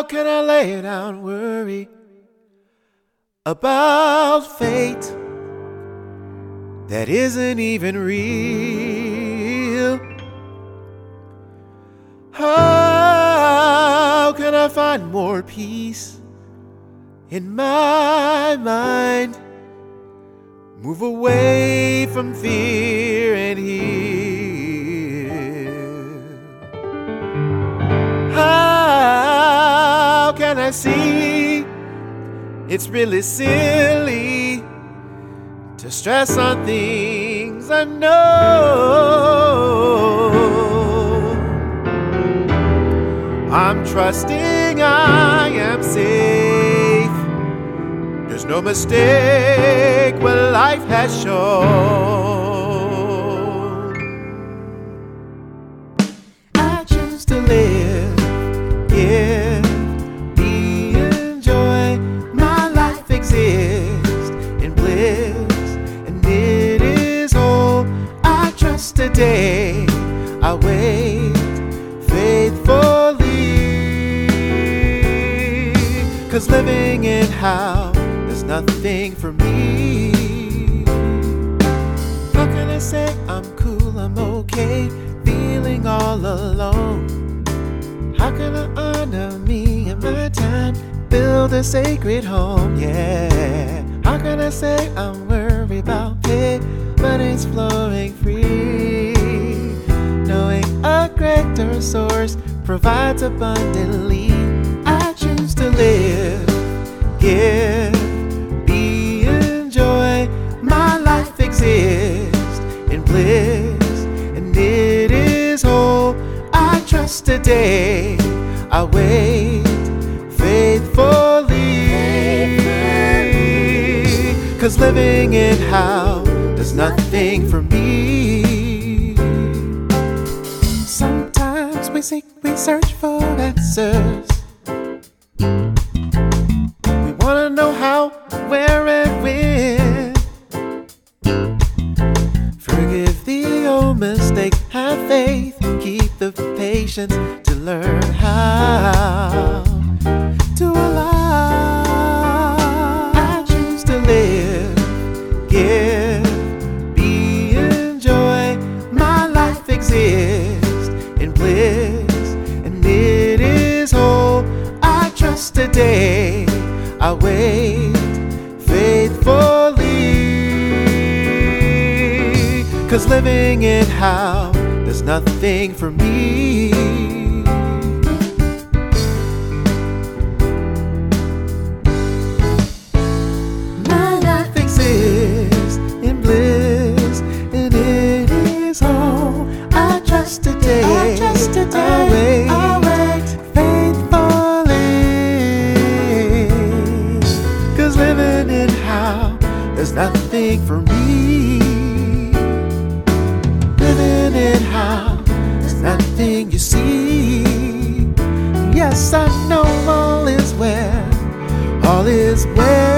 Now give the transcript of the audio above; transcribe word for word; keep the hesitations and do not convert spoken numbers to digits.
can I lay down worry about fate that isn't even real? How can I find more peace in my mind? Move away from fear and heal. How can I see it's really silly to stress on things I know? I'm trusting I am safe. There's no mistake what life has shown. I choose to live, give, be, enjoy. My life exists in bliss, and it is whole. I trust today, I wait faithfully, 'cause living in how there's nothing for me. How can I say I'm cool, I'm okay, feeling all alone? How can I honor me and my time, build a sacred home, yeah? How can I say I'm worried about pay, but it's flowing free? Knowing a greater source provides abundantly. I choose to live, give, be, enjoy. My life exists in bliss, and it is whole. I trust today, I wait faithfully, 'cause living in how there's nothing for me. Sometimes we seek, we search for answers. We wanna know how, where, and when. Forgive the old mistake, have faith, keep the patience to learn how to allow. I choose to live, give, be, enjoy. My life exists in bliss, and it is whole. I trust today, I wait faithfully, 'cause living in how there's nothing for me. My life exists in bliss, and it is whole. I trust today, I trust today, I wait, faithfully, 'cause living in how there's nothing for me. Living in how there's nothing you see. Yes, I know all is well, all is well.